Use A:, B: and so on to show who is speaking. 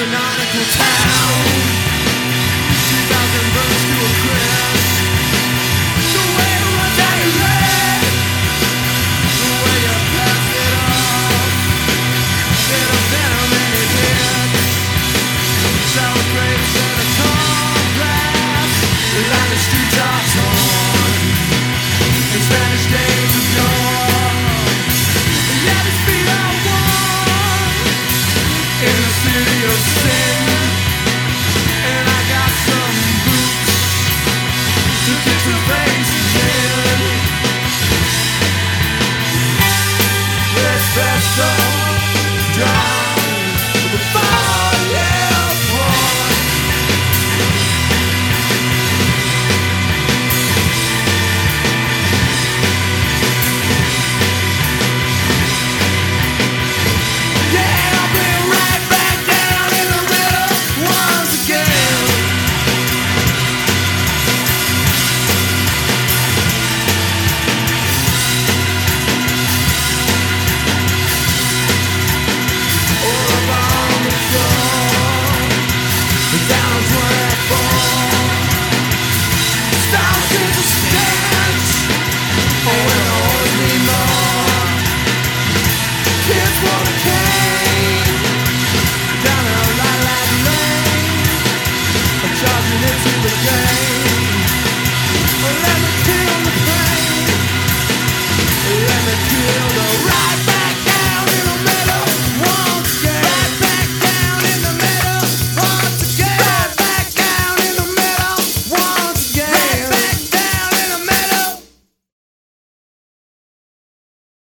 A: canonical town. 2,000 birds to a crisp. The way it runs out your head, the way you pass it off, in a venom in your head. Sour grapes and a tall glass, like the streets are torn, in Spanish days of yore. Yeah, these feet are warm in the city of sin, and I got some boots to kick some faces in. Espresso down with the fire point. Yeah, I'll be right back down in the middle once again. Or up on the floor, down on 24. Stop to the stench, oh, and always need more. Kids want a cane, down a lilac lane, I'm charging into the game.